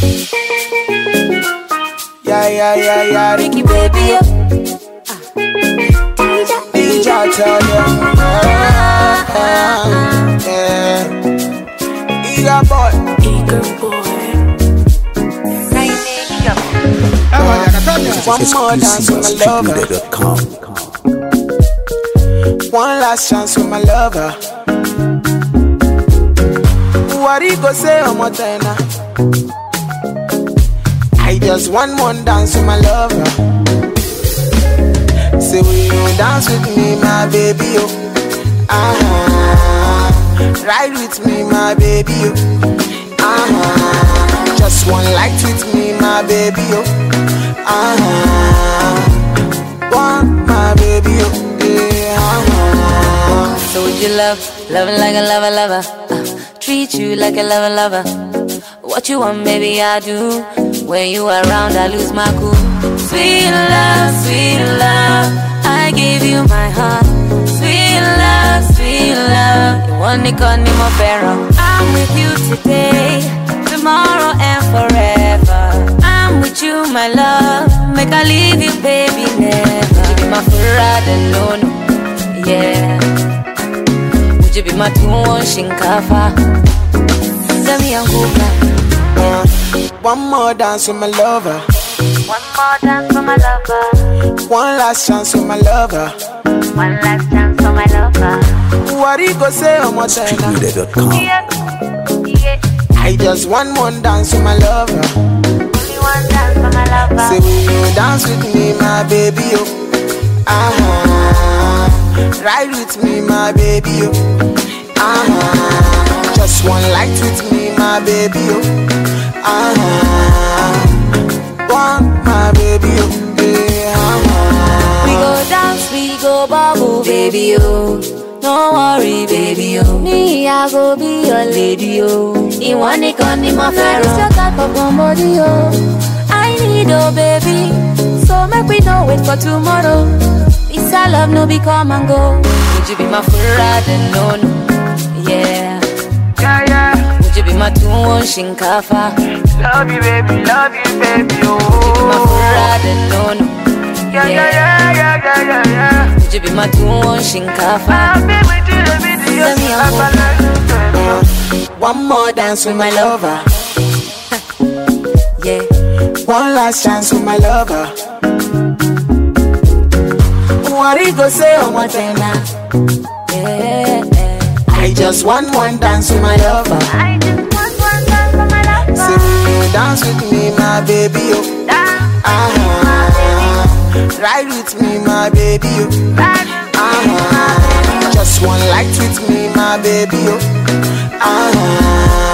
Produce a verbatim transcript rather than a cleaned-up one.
Yeah, yeah, yeah, yeah. Ricky baby, oh. D J tell them, yeah. Eager boy, Eager boy. one more dance with my lover. One last chance with my lover. What he go say on my tenor? I just want one dance with my lover. Say will you dance with me, my baby, oh. Uh-huh. Ride with me, my baby, oh. Uh-huh. Just one light with me, my baby, oh. Uh-huh. One, my baby, oh. Yeah, uh-huh. So would you love, love like a lover, lover? Uh, treat you like a lover, lover. What you want, baby, I do. When you around, I lose my cool. Sweet love, sweet love, I give you my heart. Sweet love, sweet love, you want to call me more pharaoh. I'm with you today, tomorrow and forever. I'm with you, my love. Make I leave you, baby, never. Would you be my Ferrari, no, no, yeah. Would you be my two-one shinkafa? Send me a hookah. Uh, one more dance with my lover. One more dance for my lover. One last chance with my lover. One last chance for my lover. What he go say on my channel? Yeah, yeah. I just want one dance with my lover. Only one dance for my lover. Say will you dance with me, my baby, oh. Uh-huh. Ride with me, my baby, oh. Uh-huh. Just one light with me, my baby, oh. Uh-huh. One, my baby, oh. Yeah, uh-huh. We go dance, we go bubble, baby, oh. No worry, baby, oh. Me, I go be your lady, oh. You want it, come in my pharaoh. It's your type of body, oh. I need, oh, baby. So make we don't wait for tomorrow. This I love, no be come and go. Would you be my Ferrari, no, no, yeah. Yeah, yeah. Would you be my two-one shinkafa? Love you, baby, love you, baby, oh. Would you be my Ferrari, no, no, Yeah, yeah, yeah, yeah, yeah, yeah, yeah. Would you be my two-one shinkafa? I'll be with you, the video. Send me a Uh, One more dance with my lover. Yeah. One last chance with my lover. What he go say on my tenor? Yeah. I just want one dance with my lover. I just want one dance for my lover. Say will you dance with me, my baby, oh. Uh-huh. Ride with me, my baby, oh. Uh-huh. Just one light with me, my baby, oh. Uh-huh.